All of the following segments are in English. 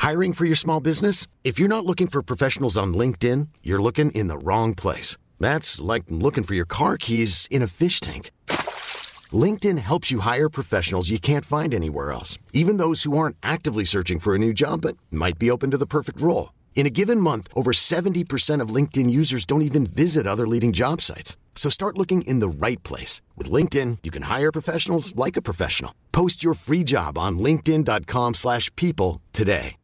Hiring for your small business? If you're not looking for professionals on LinkedIn, you're looking in the wrong place. That's like looking for your car keys in a fish tank. LinkedIn helps you hire professionals you can't find anywhere else, even those who aren't actively searching for a new job but might be open to the perfect role. In a given month, over 70% of LinkedIn users don't even visit other leading job sites. So start looking in the right place. With LinkedIn, you can hire professionals like a professional. Post your free job on linkedin.com/people today.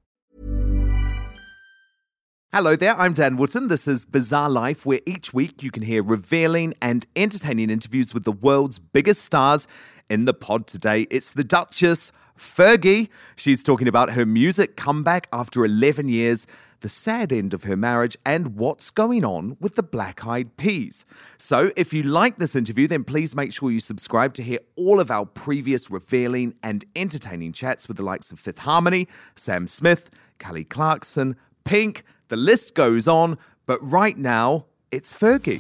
Hello there, I'm Dan Wootton. This is Bizarre Life, where each week you can hear revealing and entertaining interviews with the world's biggest stars. In the pod today, it's the Duchess, Fergie. She's talking about her music comeback after 11 years, the sad end of her marriage, and what's going on with the Black Eyed Peas. So if you like this interview, then please make sure you subscribe to hear all of our previous revealing and entertaining chats with the likes of Fifth Harmony, Sam Smith, Kelly Clarkson, Pink. The list goes on, but right now, it's Fergie.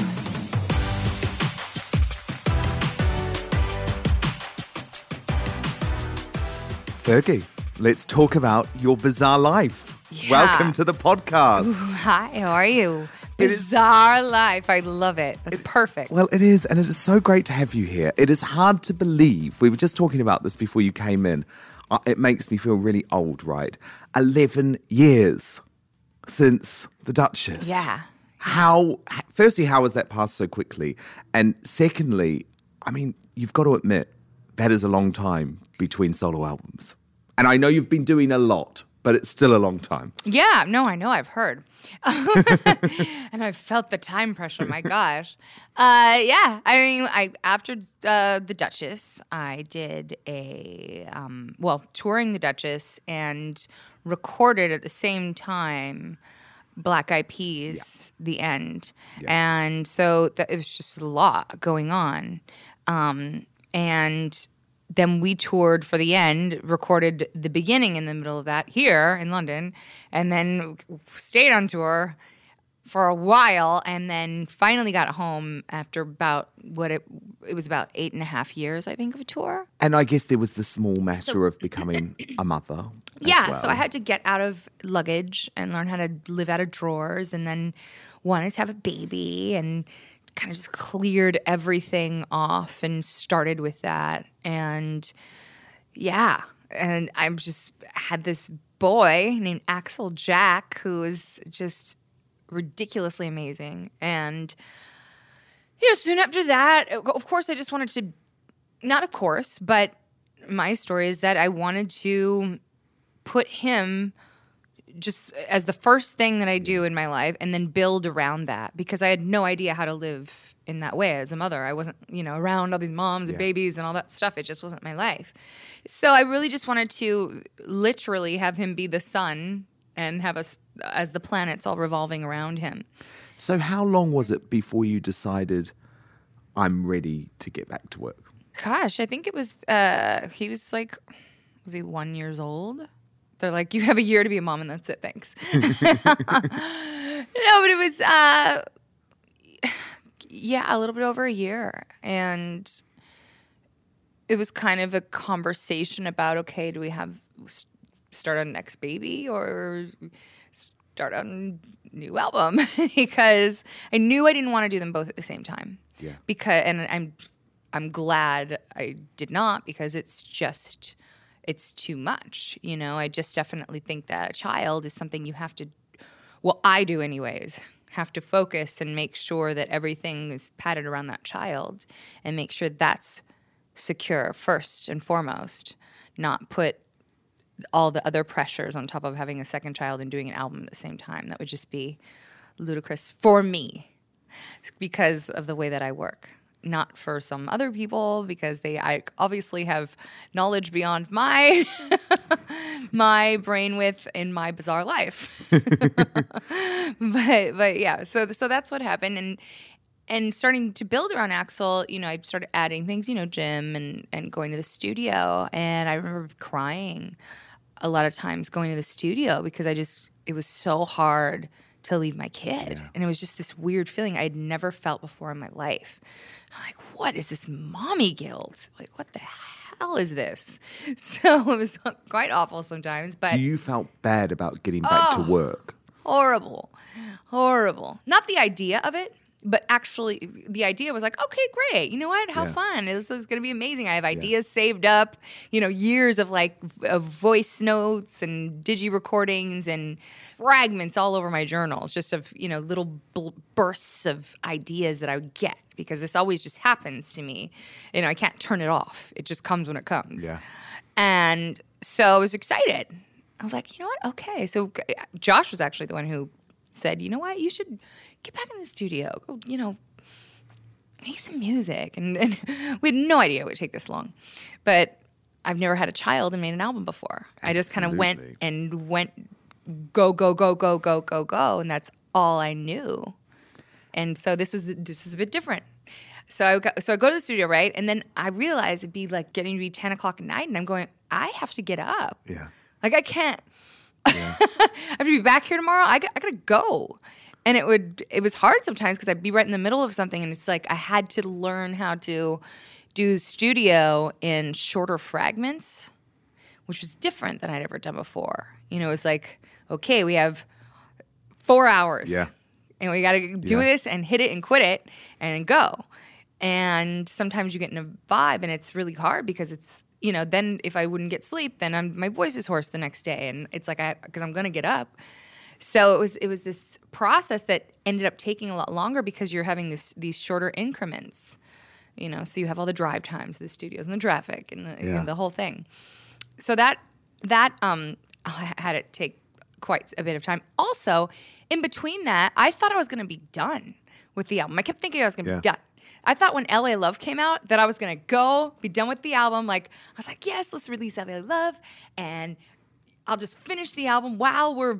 Fergie, let's talk about your bizarre life. Yeah. Welcome to the podcast. Ooh, hi, how are you? Bizarre life. I love it. It's perfect. Well, it is, and it is so great to have you here. It is hard to believe. We were just talking about this before you came in. It makes me feel really old, right? 11 years since the Duchess. Yeah. Firstly, how has that passed so quickly? And secondly, I mean, you've got to admit, that is a long time between solo albums. And I know you've been doing a lot, but it's still a long time. Yeah, no, I know, I've heard. And I've felt the time pressure, my gosh. Yeah, I mean, after the Duchess, I did touring the Duchess and recorded at the same time Black Eyed Peas, The End. Yeah. And so it was just a lot going on. And then we toured for The End, recorded the beginning in the middle of that here in London, and then stayed on tour for a while, and then finally got home after about it was about 8.5 years, I think, of a tour. And I guess there was the small matter of becoming a mother. Yeah, well. So I had to get out of luggage and learn how to live out of drawers, and then wanted to have a baby, and kind of just cleared everything off and started with that. And yeah, and I just had this boy named Axel Jack who was just ridiculously amazing. And soon after that, of course, I just wanted to, not of course, but my story is that I wanted to put him just as the first thing that I do in my life and then build around that, because I had no idea how to live in that way as a mother. I wasn't, around all these moms and babies and all that stuff. It just wasn't my life. So I really just wanted to literally have him be the sun and have us as the planets all revolving around him. So how long was it before you decided, I'm ready to get back to work? Gosh, I think it was, he was 1 year old? They're like, you have a year to be a mom and that's it, thanks. No, but it was, a little bit over a year. And it was kind of a conversation about, okay, do we start on next baby or start on new album? Because I knew I didn't want to do them both at the same time. Yeah. And I'm glad I did not, because it's too much. I just definitely think that a child is something you have to, I do anyways, have to focus and make sure that everything is padded around that child and make sure that's secure first and foremost, not put all the other pressures on top of having a second child and doing an album at the same time. That would just be ludicrous for me because of the way that I work. Not for some other people, because I obviously have knowledge beyond my my brainwidth in my bizarre life. but yeah, so that's what happened, and starting to build around Axel. I started adding things, gym and going to the studio, and I remember crying a lot of times going to the studio because it was so hard to leave my kid. Yeah. And it was just this weird feeling I had never felt before in my life. I'm like, what is this mommy guilt? Like, what the hell is this? So it was quite awful sometimes. But So you felt bad about getting back to work? horrible. Not the idea of it, but actually the idea was like, okay, great. You know what? How fun. This is going to be amazing. I have ideas saved up, years of of voice notes and digi recordings and fragments all over my journals, just of, little bursts of ideas that I would get, because this always just happens to me. I can't turn it off. It just comes when it comes. Yeah. And so I was excited. I was like, you know what? Okay. So Josh was actually the one who said, you know what? You should get back in the studio. Go, make some music. And we had no idea it would take this long. But I've never had a child and made an album before. Absolutely. I just kind of went, go, go, go, go, go, go, go. And that's all I knew. And so this was a bit different. So I go to the studio, right? And then I realized it'd be like getting to be 10 o'clock at night. And I'm going, I have to get up. Yeah. Like, I can't. Yeah. I have to be back here tomorrow. I got to go. And it was hard sometimes because I'd be right in the middle of something, and it's like I had to learn how to do studio in shorter fragments, which was different than I'd ever done before. It was like, okay, we have 4 hours. Yeah. And we got to do this and hit it and quit it and go. And sometimes you get in a vibe, and it's really hard because it's, then if I wouldn't get sleep, then my voice is hoarse the next day. And it's like, because I'm going to get up. So it was this process that ended up taking a lot longer because you're having these shorter increments, so you have all the drive times to the studios and the traffic and the whole thing. So that I had to take quite a bit of time. Also, in between that, I thought I was going to be done with the album. I kept thinking I was going to be done. I thought when LA Love came out that I was going to go, be done with the album. Like, I was like, yes, let's release LA Love, and I'll just finish the album while we're,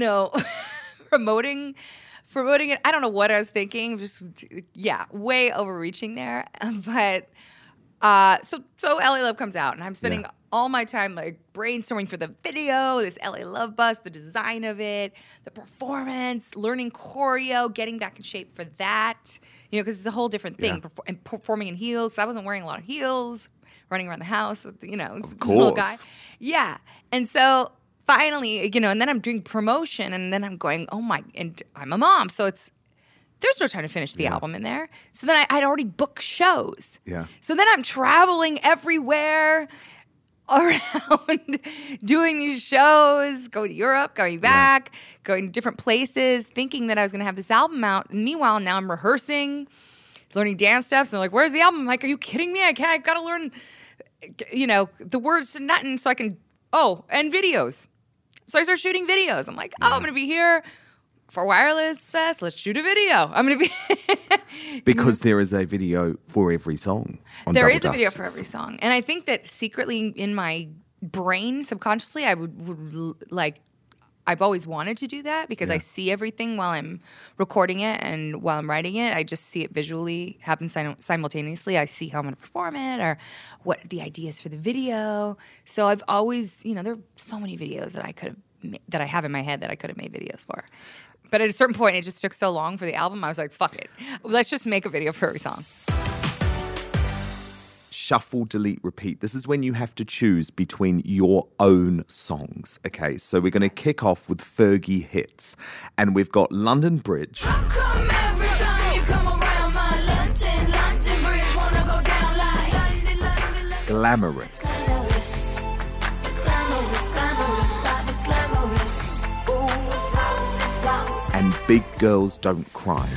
promoting it. I don't know what I was thinking. Just, way overreaching there. But so LA Love comes out, and I'm spending all my time like brainstorming for the video, this LA Love bus, the design of it, the performance, learning choreo, getting back in shape for that. Because it's a whole different thing. And performing in heels. So I wasn't wearing a lot of heels, running around the house with, of course. Little guy. Yeah. And so finally, and then I'm doing promotion, and then I'm going, and I'm a mom. So there's no time to finish the album in there. So then I'd already booked shows. Yeah. So then I'm traveling everywhere around doing these shows, going to Europe, going back, going to different places, thinking that I was going to have this album out. And meanwhile, now I'm rehearsing, learning dance steps. And they're like, where's the album? I'm like, are you kidding me? I've got to learn, the words to nothing so I can, and videos. So I start shooting videos. I'm like, I'm going to be here for Wireless Fest. Let's shoot a video. I'm going to be... Because there is a video for every song on There Double is a Dust. video for every song. And I think that secretly in my brain, subconsciously, I would like... I've always wanted to do that because I see everything while I'm recording it and while I'm writing it. I just see it visually happen simultaneously. I see how I'm going to perform it or what the idea is for the video. So I've always, there are so many videos that I have in my head that I could have made videos for. But at a certain point, it just took so long for the album. I was like, fuck it. Let's just make a video for every song. Shuffle, delete, repeat. This is when you have to choose between your own songs. Okay, so we're going to kick off with Fergie hits. And we've got London Bridge. How come every time you come around my London Bridge wanna go down like London, Glamorous. And Big Girls Don't Cry.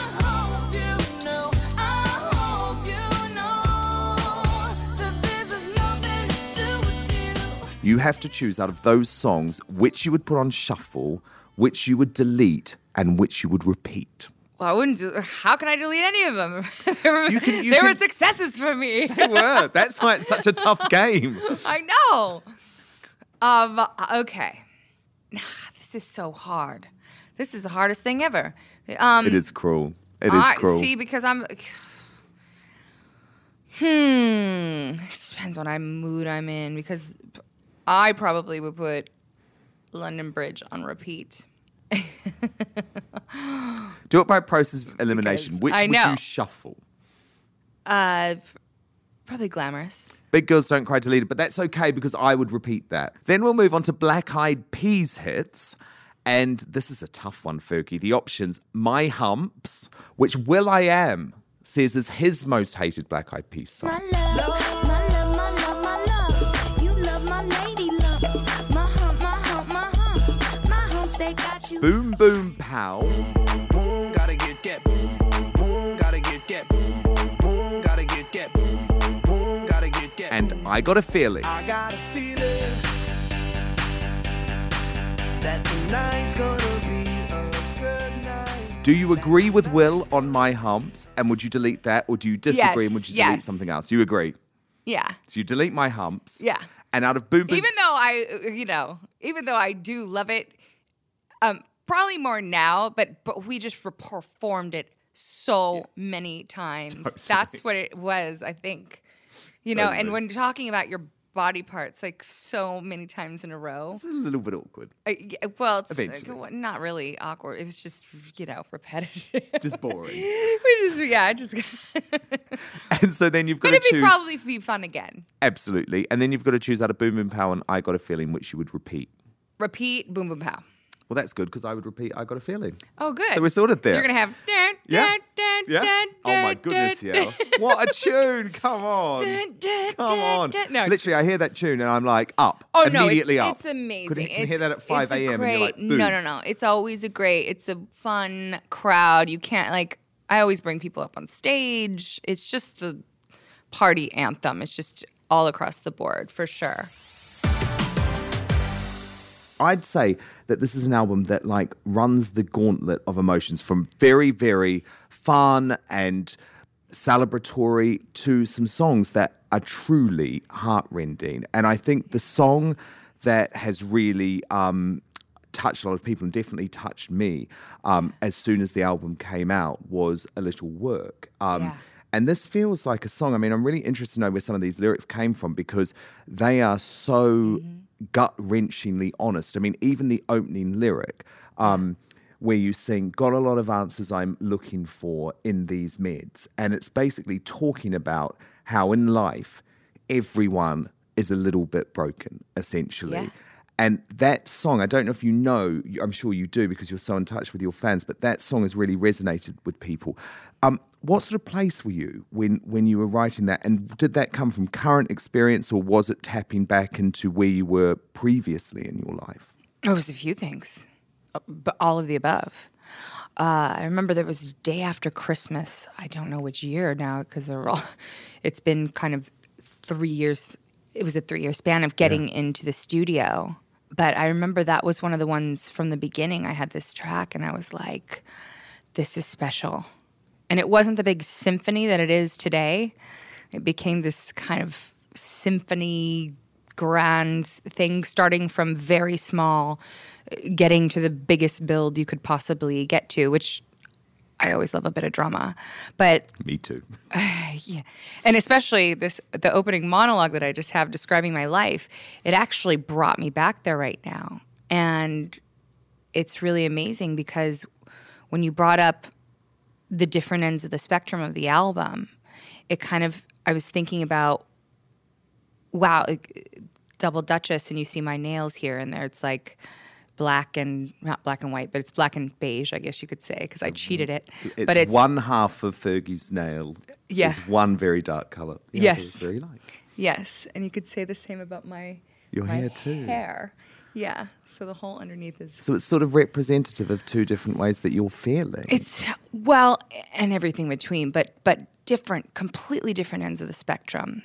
You have to choose out of those songs which you would put on shuffle, which you would delete, and which you would repeat. Well, I wouldn't do... How can I delete any of them? They were successes for me. They were. That's why it's such a tough game. I know. Okay. This is so hard. This is the hardest thing ever. It is cruel. It is cruel. See, because I'm... It depends what mood I'm in, because I probably would put London Bridge on repeat. Do it by process of elimination. Because Which I would know. you shuffle? Probably Glamorous. Big Girls Don't Cry deleted, but that's okay because I would repeat that. Then we'll move on to Black Eyed Peas hits. And this is a tough one, Fergie. The options, My Humps, which will.i.am says is his most hated Black Eyed Peas song. My love, my love, my love, my love. You love my lady love. My hump, my hump, my hump. My humps, they got you. Boom Boom Pow. Boom, gotta get boom, boom, boom, gotta get boom, boom, boom, gotta get boom, boom, boom, gotta get. And I Got a Feeling. I got a feeling that tonight's gonna be a good night. Do you agree with Will on My Humps? And would you delete that? Or do you disagree Yes, and would you delete yes. something else? Do you agree? Yeah. So you delete My Humps. Yeah. And out of Boom Boom... Even though I do love it, probably more now, but we just performed it so many times. Totally. That's what it was, I think. You know, Totally. and when you're talking about your body parts like so many times in a row. It's a little bit awkward. Well, it's Eventually. not really awkward. It was just, repetitive. Just boring. just. And so then you've got But to it'd choose... probably be fun again. Absolutely. And then you've got to choose out of Boom Boom Pow and I Got a Feeling, which you would repeat. Repeat, boom, boom, pow. Well, that's good because I would repeat I Got a Feeling. Oh, good. So we're sorted there. So you're going to have... Dun, Yeah. dun, dun, Yeah. dun, Oh my dun, goodness, dun, yeah. What a tune. Come on. dun, dun, Come on. dun. No, Literally, I hear that tune and I'm like, up. Oh, no, Immediately up. it's amazing. Could you hear that at 5 it's a a.m. and you're like, great- boom. No. It's always it's a fun crowd. You can't, I always bring people up on stage. It's just the party anthem. It's just all across the board, for sure. I'd say that this is an album that runs the gauntlet of emotions from very, very fun and celebratory to some songs that are truly heartrending. And I think the song that has really touched a lot of people and definitely touched me as soon as the album came out was A Little Work. Yeah. And this feels like a song. I mean, I'm really interested to know where some of these lyrics came from because they are so gut-wrenchingly honest. I mean, even the opening lyric where you sing, got a lot of answers I'm looking for in these meds. And it's basically talking about how in life, everyone is a little bit broken, essentially. Yeah. And that song, I don't know if you know, I'm sure you do because you're so in touch with your fans, but that song has really resonated with people. What sort of place were you when you were writing that? And did that come from current experience or was it tapping back into where you were previously in your life? It was a few things, but all of the above. I remember there was a day after Christmas. I don't know which year now because it's been kind of 3 years. It was a 3-year span of getting into the studio. But I remember that was one of the ones from the beginning. I had this track and I was like, this is special. And it wasn't the big symphony that it is today. It became this kind of symphony grand thing, starting from very small, getting to the biggest build you could possibly get to, which I always love a bit of drama. But Me too. yeah. And especially the opening monologue that I just have describing my life, it actually brought me back there right now. And it's really amazing because when you brought up the different ends of the spectrum of the album, I was thinking about, wow, Double Duchess, and you see my nails here and there. It's like black and, not black and white, but it's black and beige, I guess you could say, because I cheated it. It's one half of Fergie's nail. Yeah. Is one very dark colour. The other Yes. is very light. Yes, and you could say the same about Your my hair too. hair. Yeah, so the whole underneath is... So it's sort of representative of two different ways that you're feeling. It's, well, and everything between, but different, completely different ends of the spectrum.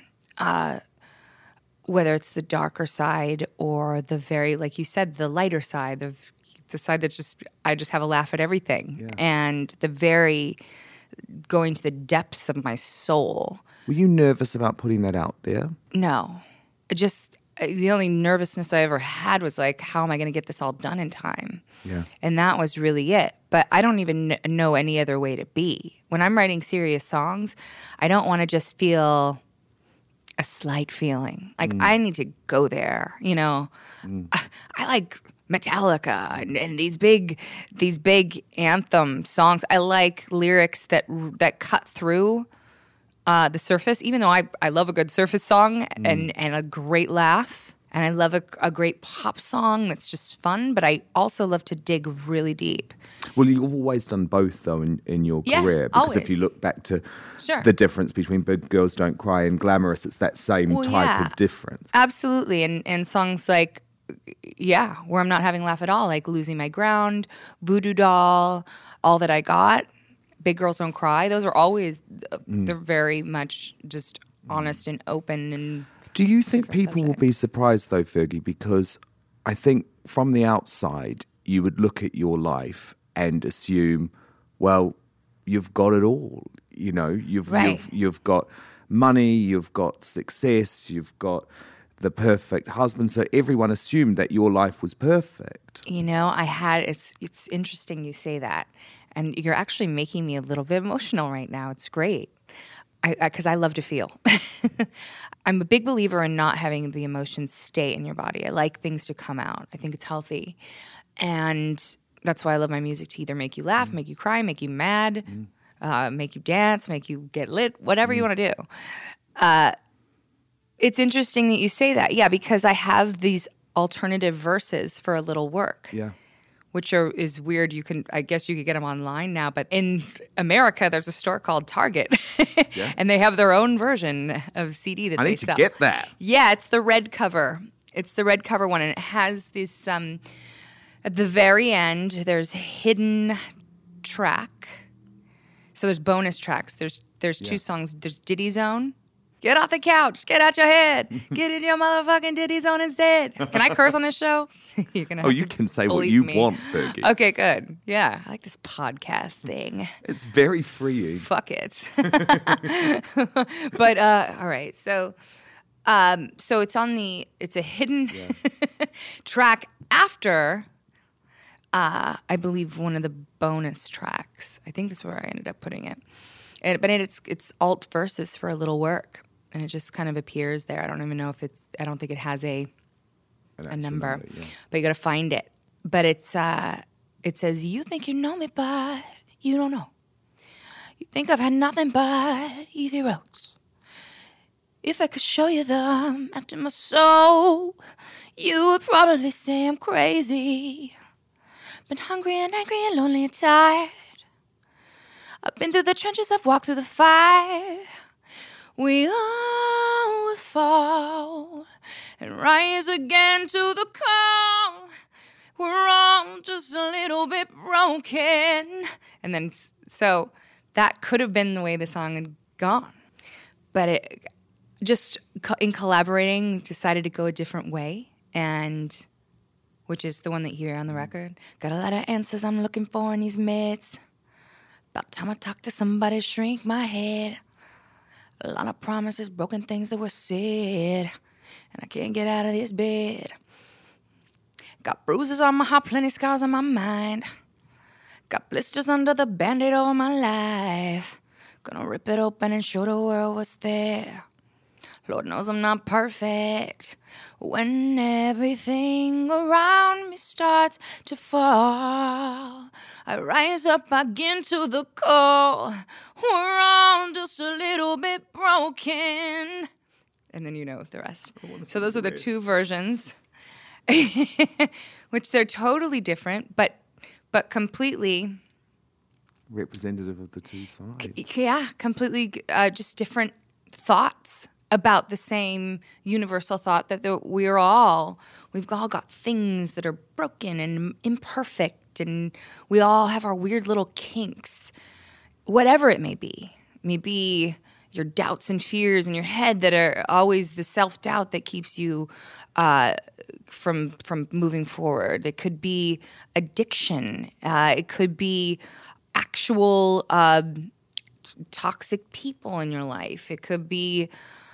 Whether it's the darker side or the very, like you said, the lighter side, the side that's I just have a laugh at everything. Yeah. And the very, going to the depths of my soul. Were you nervous about putting that out there? No. The only nervousness I ever had was like, how am I going to get this all done in time? Yeah. And that was really it. But I don't even know any other way to be. When I'm writing serious songs, I don't want to just feel a slight feeling. Like, I need to go there, you know. I like Metallica and these big anthem songs. I like lyrics that cut through The Surface, even though I love a good Surface song and a great laugh, and I love a great pop song that's just fun, but I also love to dig really deep. Well, you've always done both, though, in your Yeah, career. Because if always. you look back to Sure. the difference between Big Girls Don't Cry and Glamorous, it's that same Well, type yeah. of difference. Absolutely. And songs like, where I'm not having a laugh at all, like Losing My Ground, Voodoo Doll, All That I Got, Big Girls Don't Cry. Those are always, they're very much just honest and open. And Do you think different people will be surprised, though, Fergie? Because I think from the outside, you would look at your life and assume, well, you've got it all. You know, Right. you've got money, you've got success, you've got the perfect husband. So everyone assumed that your life was perfect. You know, it's interesting you say that. And you're actually making me a little bit emotional right now. It's great. Because I love to feel. I'm a big believer in not having the emotions stay in your body. I like things to come out. I think it's healthy. And that's why I love my music, to either make you laugh, make you cry, make you mad, make you dance, make you get lit, whatever you want to do. It's interesting that you say that. Yeah, because I have these alternative verses for A Little Work. Yeah. Which is weird. I guess you could get them online now, but in America, there's a store called Target, and they have their own version of CD that I they need to sell. get that. Yeah, it's the red cover. It's the red cover one, and it has this. At the very end, there's hidden track. So there's bonus tracks. There's two songs. There's Diddy Zone. Get off the couch. Get out your head. Get in your motherfucking Diddy Zone instead. Can I curse on this show? You're gonna have You to can say what bleep you me. want, Fergie. Okay, good. Yeah, I like this podcast thing. It's very freeing. Fuck it. But all right, so it's a hidden track after I believe one of the bonus tracks. I think that's where I ended up putting it. But it's alt verses for A Little Work, and it just kind of appears there. I don't even know if I don't think it has a number, but you got to find it. But it says, "You think you know me, but you don't know. You think I've had nothing but easy roads. If I could show you them after my soul, you would probably say I'm crazy. Been hungry and angry and lonely and tired. I've been through the trenches, I've walked through the fire. We all will fall and rise again to the call. We're all just a little bit broken." And then, so that could have been the way the song had gone. But it just, in collaborating, decided to go a different way. And, which is the one that you hear on the record. Got a lot of answers I'm looking for in these meds. About time I talk to somebody, shrink my head. A lot of promises, broken things that were said. And I can't get out of this bed. Got bruises on my heart, plenty scars on my mind. Got blisters under the Band-Aid over my life. Gonna rip it open and show the world what's there. Lord knows I'm not perfect. When everything around me starts to fall, I rise up again to the call. We're all just a little bit broken. And then you know the rest. So those are the two versions, which they're totally different, but completely, Representative of the two sides. yeah, completely just different thoughts about the same universal thought that we've all got things that are broken and imperfect, and we all have our weird little kinks, whatever it may be. Maybe your doubts and fears in your head that are always the self-doubt that keeps you from moving forward. It could be addiction. It could be actual toxic people in your life. It could be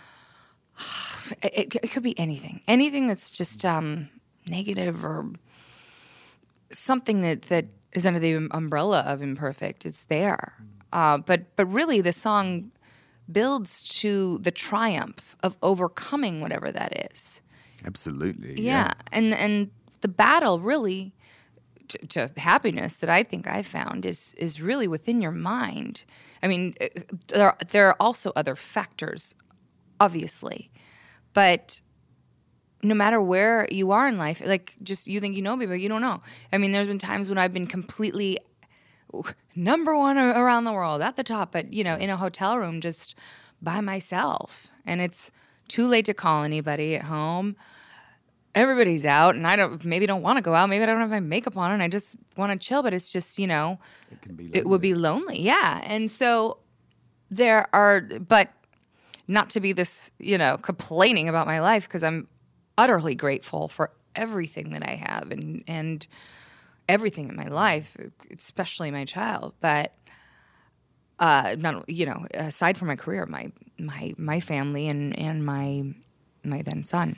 anything that's just negative or something that is under the umbrella of imperfect. It's there, but really the song builds to the triumph of overcoming whatever that is. Absolutely. Yeah. And the battle really to happiness that I think I found is really within your mind. I mean, there are also other factors, obviously, but no matter where you are in life, like just you think you know me, but you don't know. I mean, there's been times when I've been completely number one around the world, at the top, but in a hotel room just by myself, and it's too late to call anybody at home. Everybody's out, and I don't want to go out. Maybe I don't have my makeup on, and I just want to chill. But it's just, it would be lonely. Yeah, and so but not to be this, complaining about my life, because I'm utterly grateful for everything that I have and everything in my life, especially my child. But not, aside from my career, my family and my then son.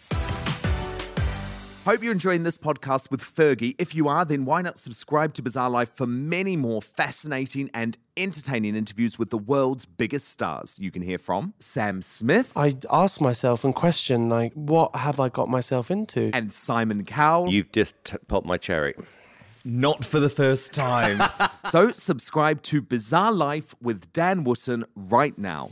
Hope you're enjoying this podcast with Fergie. If you are, then why not subscribe to Bizarre Life for many more fascinating and entertaining interviews with the world's biggest stars. You can hear from Sam Smith. I ask myself and question, what have I got myself into? And Simon Cowell. You've just popped my cherry. Not for the first time. So subscribe to Bizarre Life with Dan Wootton right now.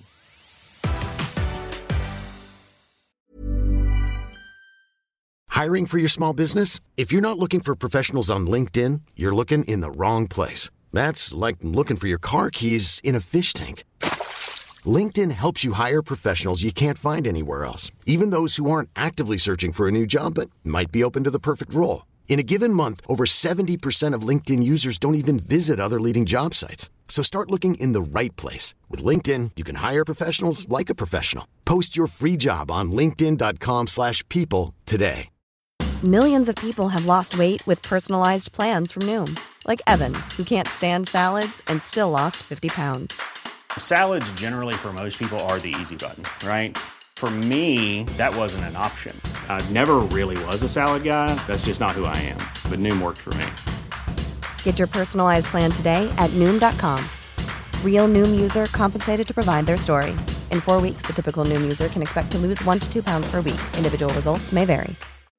Hiring for your small business? If you're not looking for professionals on LinkedIn, you're looking in the wrong place. That's like looking for your car keys in a fish tank. LinkedIn helps you hire professionals you can't find anywhere else, even those who aren't actively searching for a new job but might be open to the perfect role. In a given month, over 70% of LinkedIn users don't even visit other leading job sites. So start looking in the right place. With LinkedIn, you can hire professionals like a professional. Post your free job on linkedin.com/people today. Millions of people have lost weight with personalized plans from Noom. Like Evan, who can't stand salads and still lost 50 pounds. Salads generally for most people are the easy button, right? For me, that wasn't an option. I never really was a salad guy. That's just not who I am. But Noom worked for me. Get your personalized plan today at Noom.com. Real Noom user compensated to provide their story. In 4 weeks, the typical Noom user can expect to lose 1 to 2 pounds per week. Individual results may vary.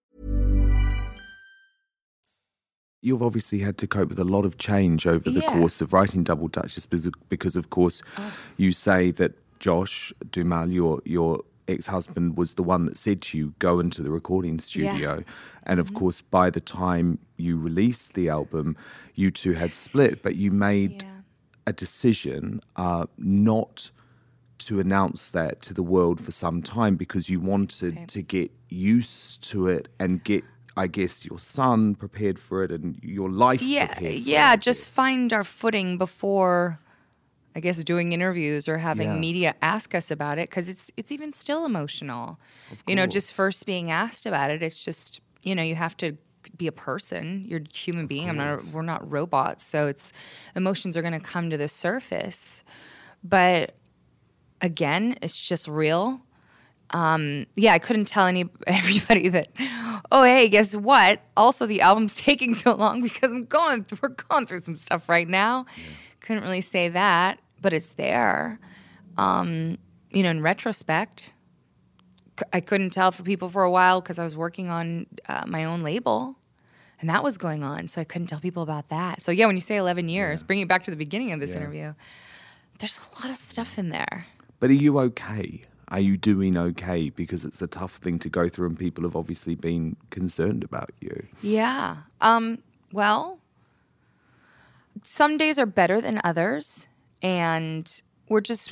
You've obviously had to cope with a lot of change over the course of writing Double Duchess because of course, you say that Josh Duhamel, your ex-husband, was the one that said to you, go into the recording studio. And of course, by the time you released the album, you two had split, but you made a decision not to announce that to the world for some time because you wanted to get used to it and get, I guess, your son prepared for it and your life prepared for it. Yeah, just find our footing before, I guess, doing interviews or having media ask us about it, because it's even still emotional. Just first being asked about it, it's just, you have to be a person. You're a human being. We're not robots, so emotions are going to come to the surface. But again, it's just real. I couldn't tell everybody that, oh, hey, guess what? Also, the album's taking so long because we're going through some stuff right now. Couldn't really say that, but it's there. In retrospect, I couldn't tell for people for a while because I was working on my own label, and that was going on, so I couldn't tell people about that. So, when you say 11 years, bring it back to the beginning of this interview, there's a lot of stuff in there. But are you okay? Are you doing okay? Because it's a tough thing to go through and people have obviously been concerned about you. Yeah. Well, some days are better than others, and we're just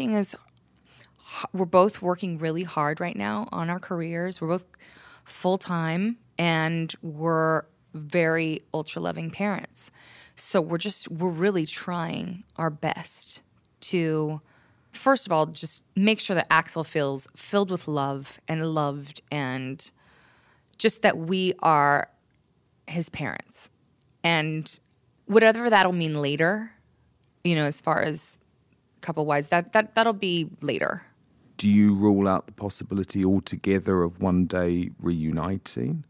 we're both working really hard right now on our careers. We're both full-time, and we're very ultra-loving parents. So we're really trying our best to, first of all, just make sure that Axel feels filled with love and loved, and just that we are his parents. And whatever that'll mean later, as far as couple-wise, that'll be later. Do you rule out the possibility altogether of one day reuniting?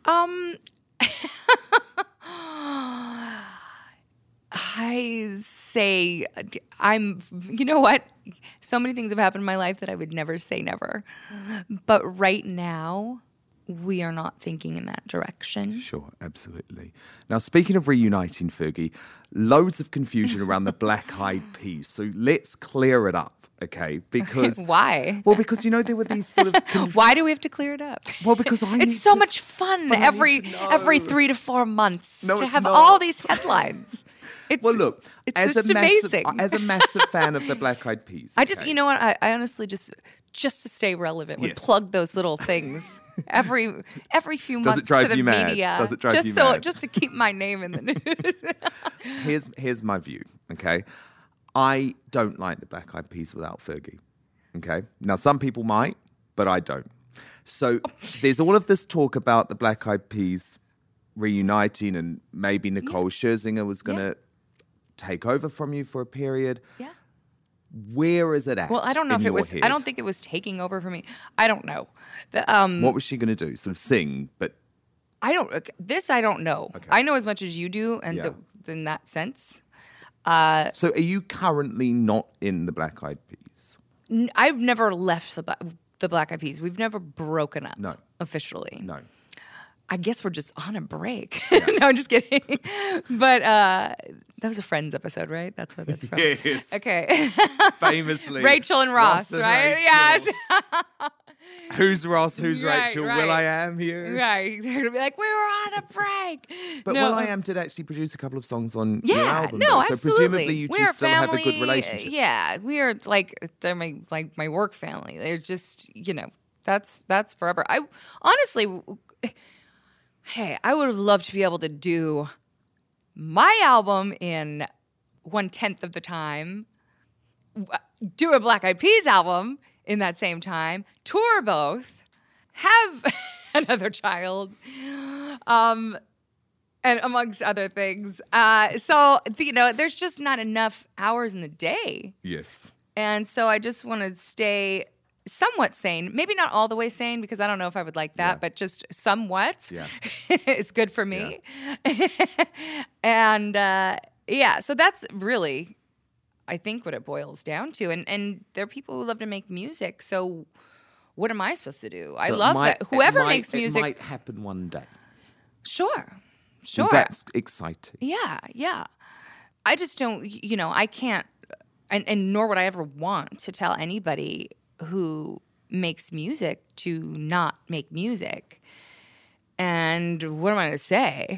I say, you know what? So many things have happened in my life that I would never say never. But right now, we are not thinking in that direction. Sure, absolutely. Now, speaking of reuniting, Fergie, loads of confusion around the Black Eyed Peas. So let's clear it up, okay? Because Why? Well, because there were these sort of Why do we have to clear it up? Well, because I need it's so to- much fun but I every need to know. every 3 to 4 months No, to it's have not. all these headlines. It's, Well, look, it's as just a massive, amazing. as a massive fan of the Black Eyed Peas, I just, okay? you know what? I honestly just to stay relevant would Yes. plug those little things every few Does months it drive to the you mad? media. Does it drive just you so mad? just to keep my name in the news. Here's my view, okay? I don't like the Black Eyed Peas without Fergie, okay? Now, some people might, but I don't. So there's all of this talk about the Black Eyed Peas reuniting and maybe Nicole Scherzinger was going to take over from you for a period. Yeah. Where is it at? Well, I don't know in if it your was. head? I don't think it was taking over for me. I don't know. What was she going to do? Sort of sing, but I don't. This I don't know. Okay. I know as much as you do, and Yeah. in that sense, so are you currently not in the Black Eyed Peas? I've never left the Black Eyed Peas. We've never broken up. No. Officially. No. I guess we're just on a break. No, I'm just kidding. But that was a Friends episode, right? That's what that's from. Yes. Okay. Famously. Rachel and Ross, and right? Rachel. Yes. Who's Ross? Who's Right, Rachel? right. Will I Am here? Right. They're gonna be like, we were on a break. But No. Will I Am did actually produce a couple of songs on your Yeah, album. no, though. absolutely. So presumably you two We're still have a good family, relationship. Yeah, we are they're my work family. They're just that's forever. I honestly, hey, I would have loved to be able to do my album in 1/10 of the time, do a Black Eyed Peas album in that same time, tour both, have another child. And amongst other things. So, there's just not enough hours in the day. Yes. And so I just want to stay somewhat sane. Maybe not all the way sane because I don't know if I would like that, but just somewhat. Yeah. It's good for me. And so that's really, I think, what it boils down to. And there are people who love to make music. So what am I supposed to do? I So it love might- that. Whoever it might- makes music. It might happen one day. Sure. That's exciting. Yeah. I just don't, I can't, and nor would I ever want to tell anybody who makes music to not make music. And what am I going to say?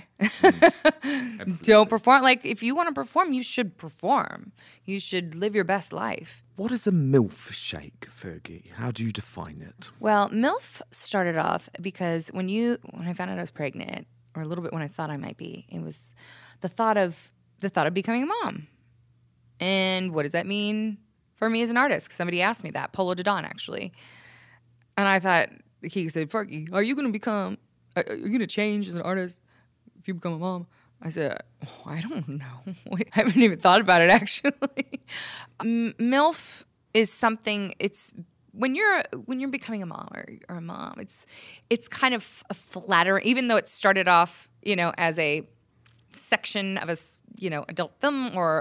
Don't perform. Like, if you want to perform, you should perform. You should live your best life. What is a MILF shake, Fergie? How do you define it? Well, MILF started off because when I found out I was pregnant, or a little bit when I thought I might be, it was the thought of becoming a mom. And what does that mean for me as an artist? 'Cause somebody asked me that, Polo Dodon, actually. And I thought, he said, Fergie, are you going to change as an artist if you become a mom? I said, I don't know. I haven't even thought about it, actually. MILF is something, it's when you're becoming a mom or a mom, it's kind of a flattering, even though it started off, as a section of a, adult film or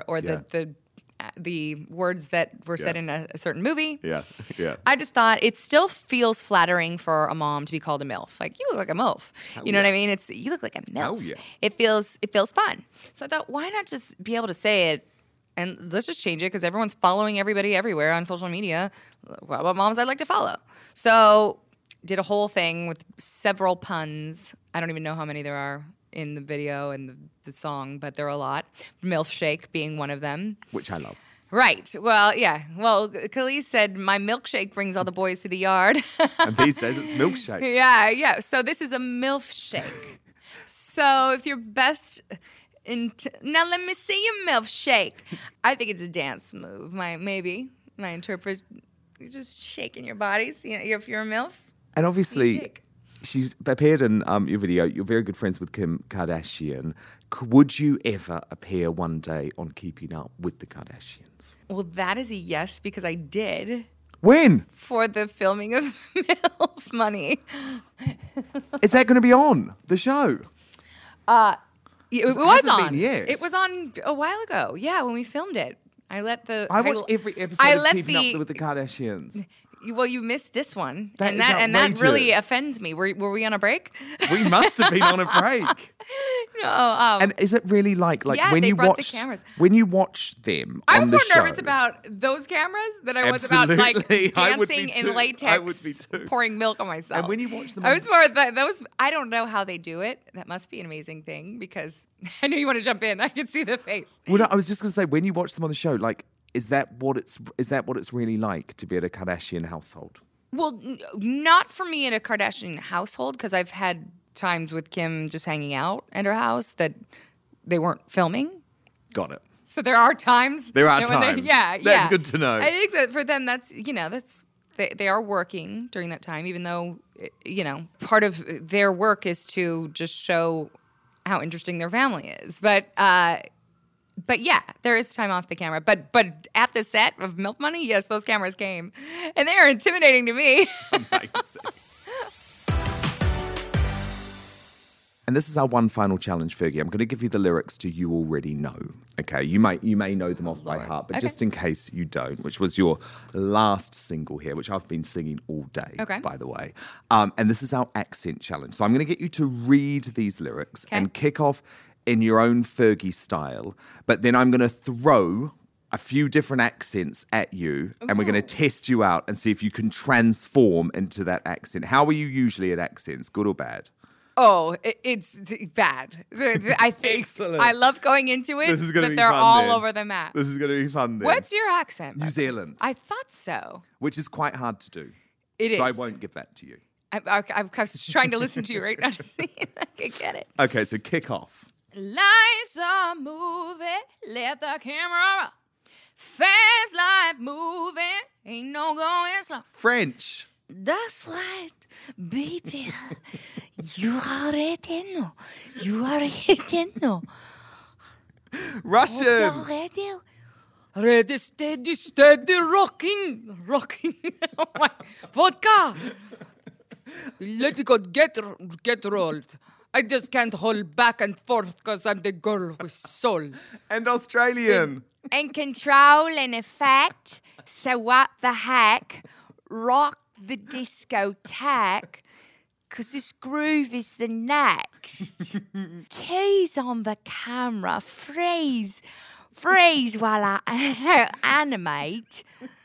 the words that were said in a certain movie. Yeah. I just thought it still feels flattering for a mom to be called a MILF. Like, you look like a MILF. You know what I mean? You look like a MILF. Oh, yeah. It feels fun. So I thought, why not just be able to say it? And let's just change it because everyone's following everybody everywhere on social media. What about moms I'd like to follow? So did a whole thing with several puns. I don't even know how many there are in the video and the song, but there are a lot. MILF shake being one of them. Which I love. Right. Well, yeah. Well, Khalees said, my milkshake brings all the boys to the yard. And these days it's milkshake. Yeah. So this is a MILF shake. So if you're best... now let me see your MILF shake. I think it's a dance move. My interpret, just shaking your bodies. If you're a MILF. And obviously, shake. she's appeared in your video. You're very good friends with Kim Kardashian. Would you ever appear one day on Keeping Up with the Kardashians? Well, that is a yes because I did When? for the filming of MILF Money. Is that going to be on the show? It It was hasn't on. been yet. It was on a while ago. Yeah, when we filmed it. I watched every episode of Keeping Up with the Kardashians. Well, you missed this one, That and is that really outrageous. offends me. Were we on a break? We must have been on a break. No. And is it really like Yeah, when they you brought the watch cameras. when you watch them? I on was the more nervous show- about those cameras than I was about Absolutely. like I would be dancing too. in latex, I would be too. pouring milk on myself. And when you watch them, I on- was more those. I don't know how they do it. That must be an amazing thing because I know you want to jump in. I can see the face. Well, no, I was just going to say, when you watch them on the show, like, is that what it's really like to be at a Kardashian household? Well, not for me in a Kardashian household because I've had times with Kim just hanging out at her house that they weren't filming. Got it. So there are times. There are that when times. Yeah. That's good to know. I think that for them, that's they are working during that time, even though part of their work is to just show how interesting their family is. But yeah, there is time off the camera. But at the set of Milk Money, yes, those cameras came, and they are intimidating to me. And this is our one final challenge, Fergie. I'm going to give you the lyrics to You Already Know. Okay, you may know them off by heart, but Okay. just in case you don't, which was your last single here, which I've been singing all day, Okay. by the way. And this is our accent challenge. So I'm going to get you to read these lyrics Okay. and kick off in your own Fergie style, but then I'm going to throw a few different accents at you, and we're going to test you out and see if you can transform into that accent. How are you usually at accents, good or bad? Oh, it's bad. I think Excellent. I love going into it, This is gonna but be they're fun all then. over the map. This is going to be fun then. What's your accent? by New the way? Zealand, I thought so. which is quite hard to do. It is. So I won't give that to you. I'm just trying to listen to you right now to see if I can get it. Okay, so kick off. Life's a movie, let the camera fast life moving, ain't no going slow. French. That's right, baby. You already know. You already know. Russian. Already. Ready, steady, rocking. Oh my, vodka. Let it go, get rolled. I just can't hold back and forth because I'm the girl with soul. And Australian. And control and effect. So what the heck? Rock the discotheque. Because this groove is the next. Tease on the camera. Freeze while I animate.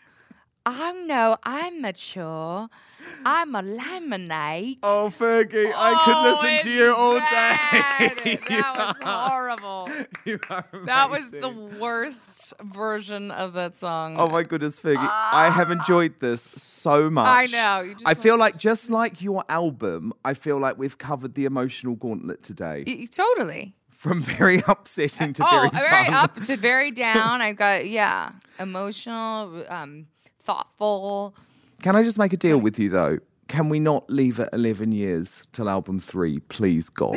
I'm mature. I'm a laminate. Oh, Fergie, I could listen to you all bad. day. That was horrible. You are That was the amazing. worst version of that song. Oh my goodness, Fergie. I have enjoyed this so much. I know, you just I feel want like, just like your album, I feel like we've covered the emotional gauntlet today. Totally. From very upsetting to very very fun. up to very down. I got, emotional, thoughtful. Can I just make a deal with you, though? Can we not leave it 11 years till album 3, please, God?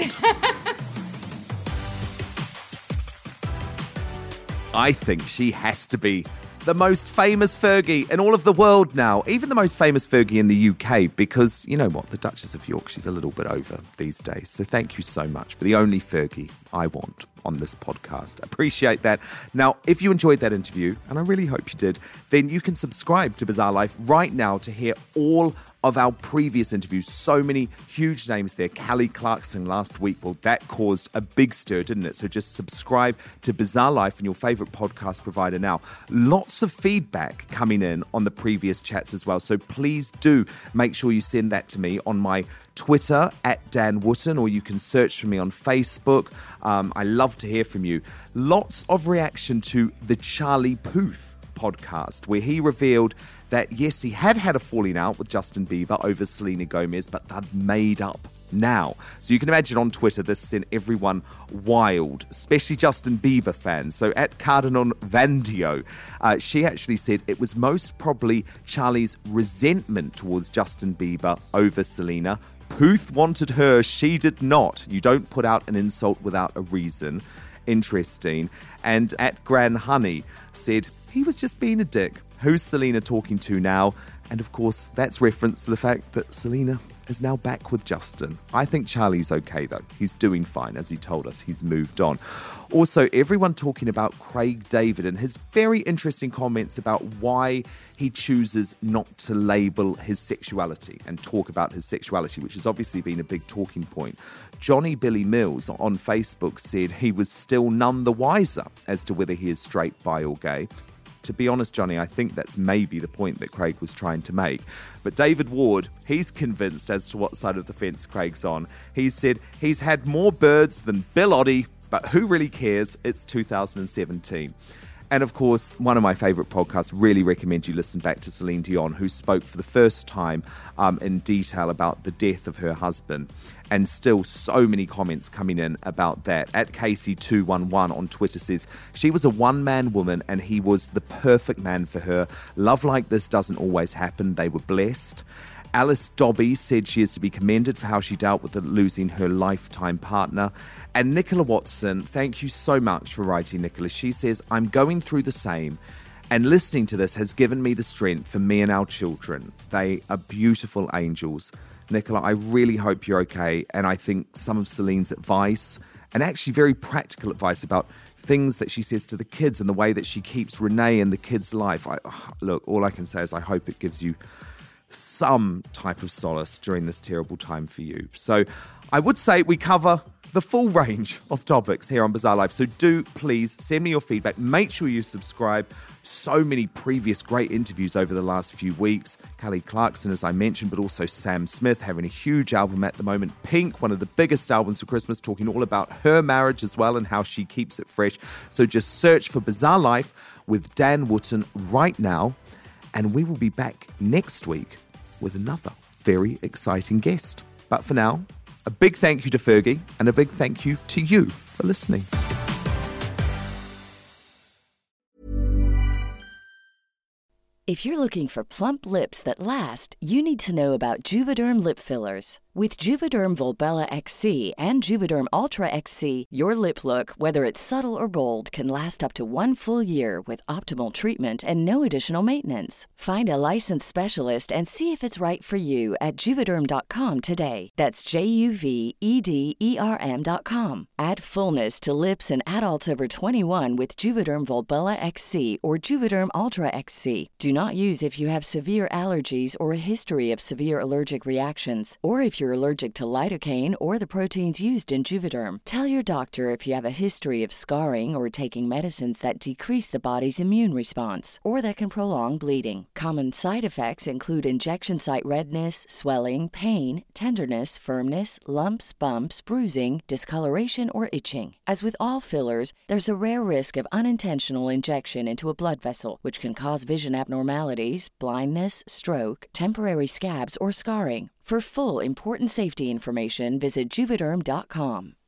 I think she has to be the most famous Fergie in all of the world now, even the most famous Fergie in the UK, because, you know what, the Duchess of York, she's a little bit over these days. So thank you so much for the only Fergie I want on this podcast. Appreciate that. Now, if you enjoyed that interview, and I really hope you did, then you can subscribe to Bizarre Life right now to hear all of our previous interviews. So many huge names there. Kelly Clarkson last week. Well, that caused a big stir, didn't it? So just subscribe to Bizarre Life in your favorite podcast provider now. Lots of feedback coming in on the previous chats as well. So please do make sure you send that to me on my Twitter at Dan Wootton, or you can search for me on Facebook. I love to hear from you. Lots of reaction to the Charlie Puth podcast, where he revealed that, yes, he had a falling out with Justin Bieber over Selena Gomez, but they'd made up now. So you can imagine on Twitter, this sent everyone wild, especially Justin Bieber fans. So at Cardinal Vandio, she actually said it was most probably Charlie's resentment towards Justin Bieber over Selena. Puth wanted her, she did not. You don't put out an insult without a reason. Interesting. And at Gran Honey said he was just being a dick. Who's Selena talking to now? And of course, that's reference to the fact that Selena is now back with Justin. I think Charlie's okay though. He's doing fine. As he told us, he's moved on. Also, everyone talking about Craig David and his very interesting comments about why he chooses not to label his sexuality and talk about his sexuality, which has obviously been a big talking point. Johnny Billy Mills on Facebook said he was still none the wiser as to whether he is straight, bi or gay. To be honest, Johnny, I think that's maybe the point that Craig was trying to make. But David Ward, he's convinced as to what side of the fence Craig's on. He said he's had more birds than Bill Oddie, but who really cares? It's 2017. And of course, one of my favourite podcasts, really recommend you listen back to Celine Dion, who spoke for the first time in detail about the death of her husband. And still so many comments coming in about that. At Casey211 on Twitter says, she was a one-man woman and he was the perfect man for her. Love like this doesn't always happen. They were blessed. Alice Dobby said she is to be commended for how she dealt with losing her lifetime partner. And Nicola Watson, thank you so much for writing, Nicola. She says, I'm going through the same, and listening to this has given me the strength for me and our children. They are beautiful angels. Nicola, I really hope you're okay, and I think some of Celine's advice, and actually very practical advice about things that she says to the kids and the way that she keeps Renee in the kids' life. Look, all I can say is I hope it gives you some type of solace during this terrible time for you. So I would say we cover the full range of topics here on Bizarre Life. So do please send me your feedback. Make sure you subscribe. So many previous great interviews over the last few weeks. Kelly Clarkson, as I mentioned, but also Sam Smith having a huge album at the moment. Pink, one of the biggest albums for Christmas, talking all about her marriage as well and how she keeps it fresh. So just search for Bizarre Life with Dan Wootton right now. And we will be back next week with another very exciting guest. But for now, a big thank you to Fergie and a big thank you to you for listening. If you're looking for plump lips that last, you need to know about Juvederm lip fillers. With Juvederm Volbella XC and Juvederm Ultra XC, your lip look, whether it's subtle or bold, can last up to 1 full year with optimal treatment and no additional maintenance. Find a licensed specialist and see if it's right for you at Juvederm.com today. That's JUVEDERM.com. Add fullness to lips in adults over 21 with Juvederm Volbella XC or Juvederm Ultra XC. Do not use if you have severe allergies or a history of severe allergic reactions, or if you're allergic to lidocaine or the proteins used in Juvederm. Tell your doctor if you have a history of scarring or taking medicines that decrease the body's immune response or that can prolong bleeding. Common side effects include injection site redness, swelling, pain, tenderness, firmness, lumps, bumps, bruising, discoloration, or itching. As with all fillers, there's a rare risk of unintentional injection into a blood vessel, which can cause vision abnormalities, blindness, stroke, temporary scabs, or scarring. For full, important safety information, visit Juvederm.com.